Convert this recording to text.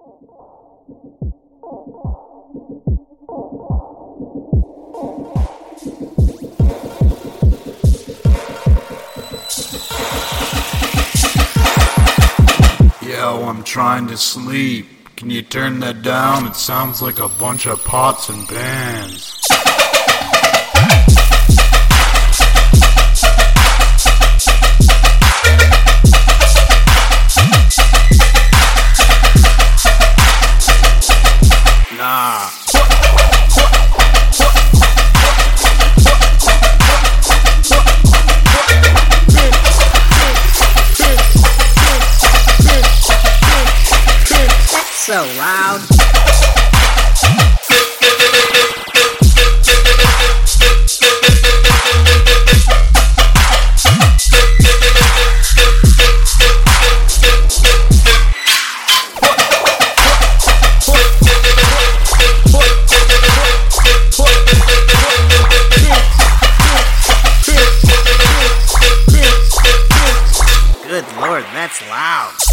Yo, I'm trying to sleep. Can you turn that down? It sounds like a bunch of pots and pans. Nah. So loud. Good Lord, that's loud.